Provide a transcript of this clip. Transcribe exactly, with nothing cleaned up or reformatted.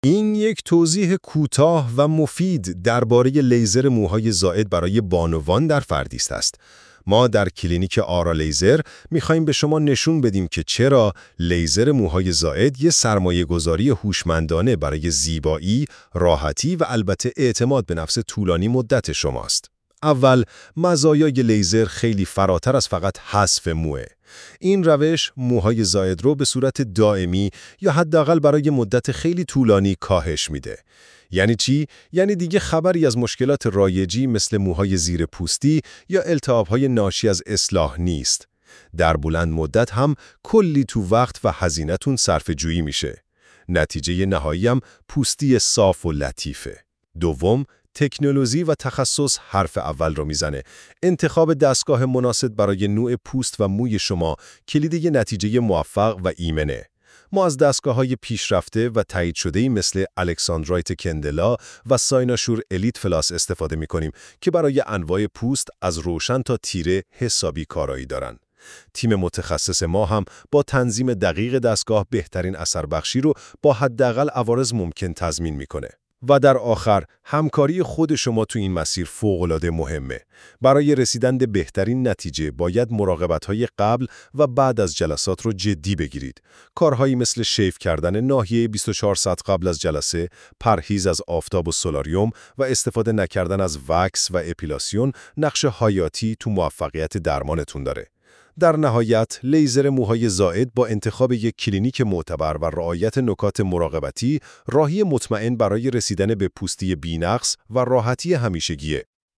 این یک توضیح کوتاه و مفید درباره لیزر موهای زائد برای بانوان در فردیست است. ما در کلینیک آرا لیزر می‌خوایم به شما نشون بدیم که چرا لیزر موهای زائد یه سرمایه‌گذاری هوشمندانه برای زیبایی، راحتی و البته اعتماد به نفس طولانی مدت شماست. اول، مزایای لیزر خیلی فراتر از فقط حذف موه. این روش موهای زائد رو به صورت دائمی یا حداقل برای مدت خیلی طولانی کاهش میده. یعنی چی؟ یعنی دیگه خبری از مشکلات رایجی مثل موهای زیر پوستی یا التهاب‌های ناشی از اصلاح نیست. در بلند مدت هم کلی تو وقت و هزینه‌تون صرفه‌جویی میشه. نتیجه نهایی هم پوستی صاف و لطیفه. دوم، تکنولوژی و تخصص حرف اول رو میزنه. انتخاب دستگاه مناسب برای نوع پوست و موی شما کلید یه نتیجه موفق و ایمنه. ما از دستگاه‌های پیشرفته و تایید شده‌ای مثل الکساندرایت کندلا و سایناشور الیت فلاس استفاده می‌کنیم که برای انواع پوست از روشن تا تیره حسابی کارایی دارن. تیم متخصص ما هم با تنظیم دقیق دستگاه بهترین اثر بخشی رو با حداقل عوارض ممکن تضمین می‌کنه. و در آخر، همکاری خود شما تو این مسیر فوق‌العاده مهمه. برای رسیدن به بهترین نتیجه باید مراقبت‌های قبل و بعد از جلسات رو جدی بگیرید. کارهایی مثل شیف کردن ناحیه بیست و چهار ساعت قبل از جلسه، پرهیز از آفتاب و سولاریوم و استفاده نکردن از وکس و اپیلاسیون نقش حیاتی تو موفقیت درمانتون داره. در نهایت، لیزر موهای زائد با انتخاب یک کلینیک معتبر و رعایت نکات مراقبتی، راهی مطمئن برای رسیدن به پوستی بی‌نقص و راحتی همیشگیه.